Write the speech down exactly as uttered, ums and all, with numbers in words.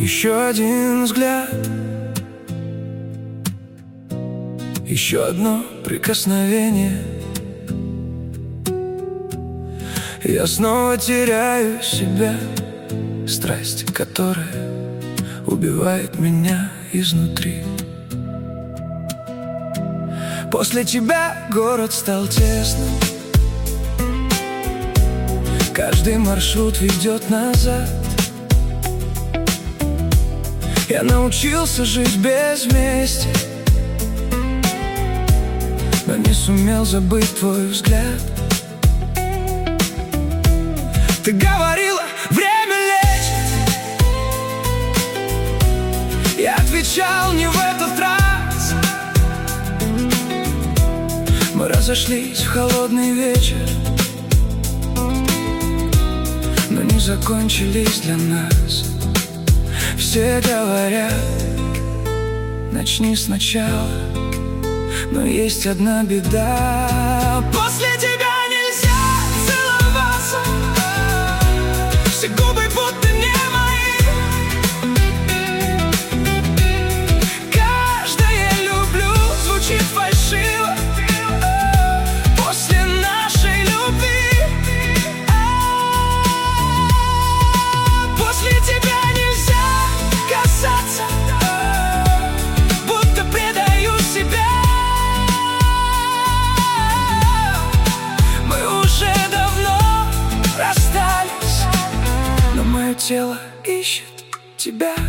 Еще один взгляд, еще одно прикосновение, я снова теряю себя. Страсть, которая убивает меня изнутри. После тебя город стал тесным, каждый маршрут ведет назад. Я научился жить без мести, но не сумел забыть твой взгляд. Ты говорила, время лечит, я отвечал, не в этот раз. Мы разошлись в холодный вечер, но не закончились для нас. Все говорят, начни сначала, но есть одна беда. После тебя нельзя целоваться, все губы будто не мои. Каждое люблю звучит фальшиво после нашей любви. После тебя нельзя касаться, будто предаю себя. Мы уже давно расстались, но мое тело ищет тебя.